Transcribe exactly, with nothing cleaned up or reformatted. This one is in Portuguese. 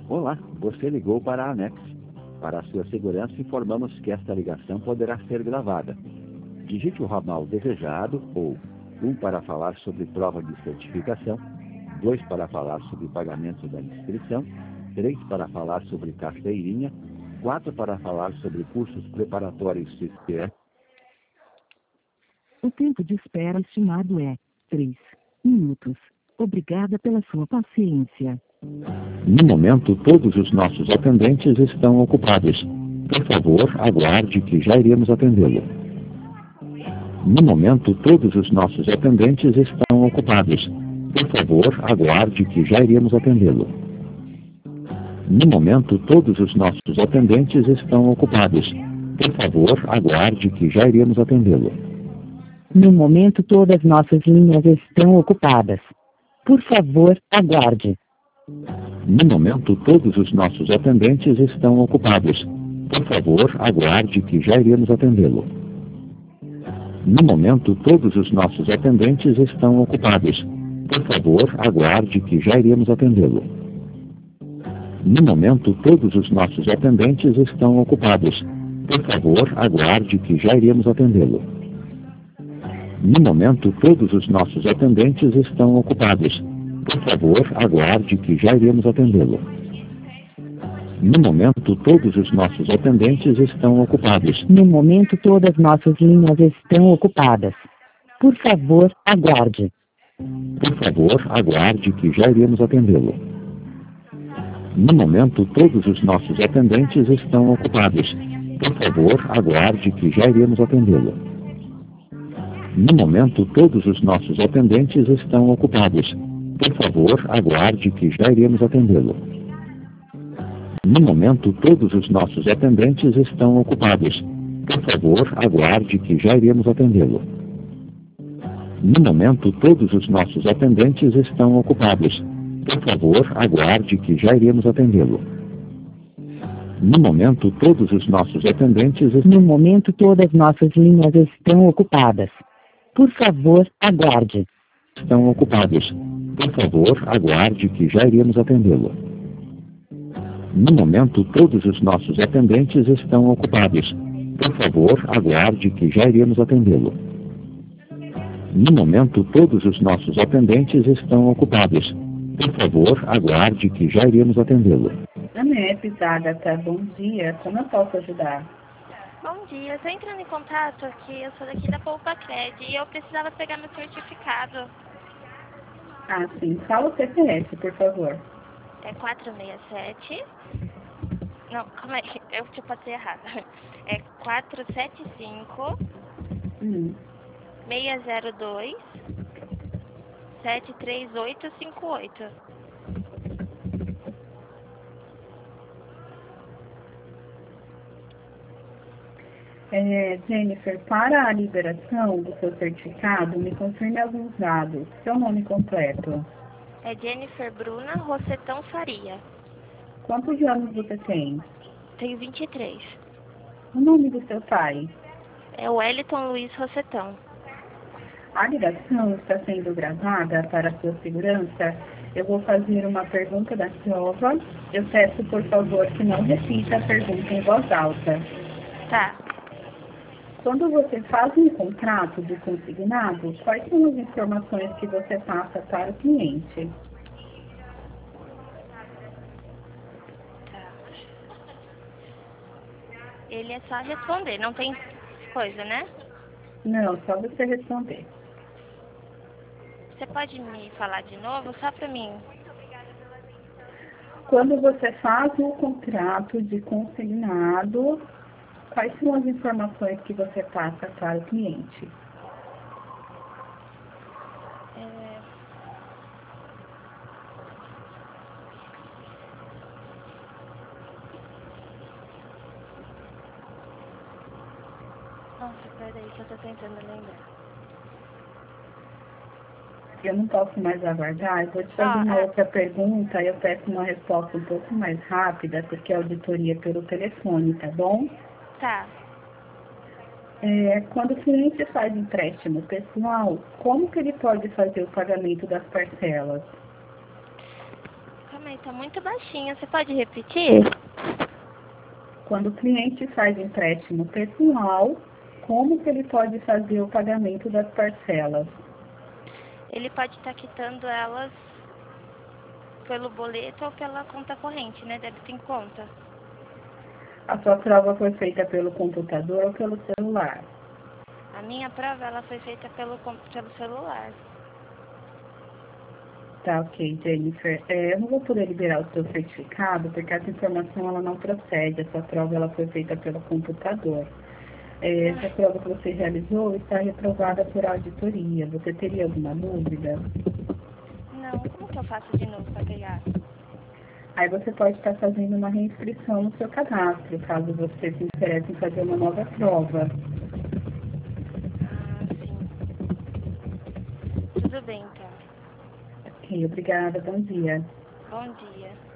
Olá, você ligou para a Anex. Para a sua segurança, informamos que esta ligação poderá ser gravada. Digite o ramal desejado ou um para falar sobre prova de certificação, dois para falar sobre pagamento da inscrição, três para falar sobre carteirinha, quatro para falar sobre cursos preparatórios C P E. O tempo de espera estimado é três minutos. Obrigada pela sua paciência. No momento, todos os nossos atendentes estão ocupados. Por favor, aguarde que já iremos atendê-lo. No momento, todos os nossos atendentes estão ocupados. Por favor, aguarde que já iremos atendê-lo. No momento, todos os nossos atendentes estão ocupados. Por favor, aguarde que já iremos atendê-lo. No momento, todas nossas linhas estão ocupadas. Por favor, aguarde. No momento, todos os nossos atendentes estão ocupados. Por favor, aguarde que já iremos atendê-lo. No momento, todos os nossos atendentes estão ocupados. Por favor, aguarde que já iremos atendê-lo. No momento, todos os nossos atendentes estão ocupados. Por favor, aguarde que já iremos atendê-lo. No momento, todos os nossos atendentes estão ocupados. Por favor, aguarde que já iremos atendê-lo. No momento, todos os nossos atendentes estão ocupados. No momento, todas nossas linhas estão ocupadas. Por favor, aguarde. Por favor, aguarde que já iremos atendê-lo. No momento, todos os nossos atendentes estão ocupados. Por favor, aguarde que já iremos atendê-lo. No momento, todos os nossos atendentes estão ocupados. Por favor, aguarde que já iremos atendê-lo. No momento, todos os nossos atendentes estão ocupados. Por favor, aguarde que já iremos atendê-lo. No momento, todos os nossos atendentes estão ocupados. Por favor, aguarde que já iremos atendê-lo. No momento, todos os nossos atendentes... No momento, todas nossas linhas estão ocupadas. Por favor, aguarde. Estão ocupados. Por favor, aguarde que já iremos atendê-lo. No momento, todos os nossos atendentes estão ocupados. Por favor, aguarde que já iremos atendê-lo. No momento, todos os nossos atendentes estão ocupados. Por favor, aguarde que já iremos atendê-lo. Anep, Agatha, bom dia. Como eu posso ajudar? Bom dia, eu estou entrando em contato aqui, eu sou daqui da Poupa Cred e eu precisava pegar meu certificado. Ah, sim. Fala o C P F, por favor. É quatro seis sete... Não, calma aí, eu te passei errado. É quatro sete cinco... Hum. seis zero dois... sete três oito cinco oito. É, Jennifer, para a liberação do seu certificado, me confirme alguns dados. Seu nome completo. É Jennifer Bruna Rossetão Faria. Quantos anos você tem? Tenho vinte e três. O nome do seu pai? É Wellington Luiz Rossetão. A ligação está sendo gravada para sua segurança. Eu vou fazer uma pergunta da prova. Eu peço, por favor, que não repita a pergunta em voz alta. Tá. Quando você faz um contrato de consignado, quais são as informações que você passa para o cliente? Tá. Ele é só responder, não tem coisa, né? Não, só você responder. Você pode me falar de novo, só para mim? Quando você faz um contrato de consignado, quais são as informações que você passa para o cliente? É... Nossa, peraí, que eu tô tentando lembrar. Eu não posso mais aguardar, eu vou te fazer Ah, uma é. outra pergunta, eu peço uma resposta um pouco mais rápida, porque a auditoria é pelo telefone, tá bom? Tá. É, quando o cliente faz empréstimo pessoal, como que ele pode fazer o pagamento das parcelas? Calma aí, Tá muito baixinho. Você pode repetir? Quando o cliente faz empréstimo pessoal, como que ele pode fazer o pagamento das parcelas? Ele pode estar quitando elas pelo boleto ou pela conta corrente, né? Débito em conta. A sua prova foi feita pelo computador ou pelo celular? A minha prova ela foi feita pelo, com- pelo celular. Tá, ok, Jennifer. É, eu não vou poder liberar o seu certificado, porque essa informação ela não procede. Essa prova ela foi feita pelo computador. É, essa prova que você realizou está reprovada por auditoria. Você teria alguma dúvida? Não, como que eu faço de novo para pegar? Aí você pode estar fazendo uma reinscrição no seu cadastro, caso você se interesse em fazer uma nova prova. Ah, sim. Tudo bem, então. Ok, obrigada. Bom dia. Bom dia.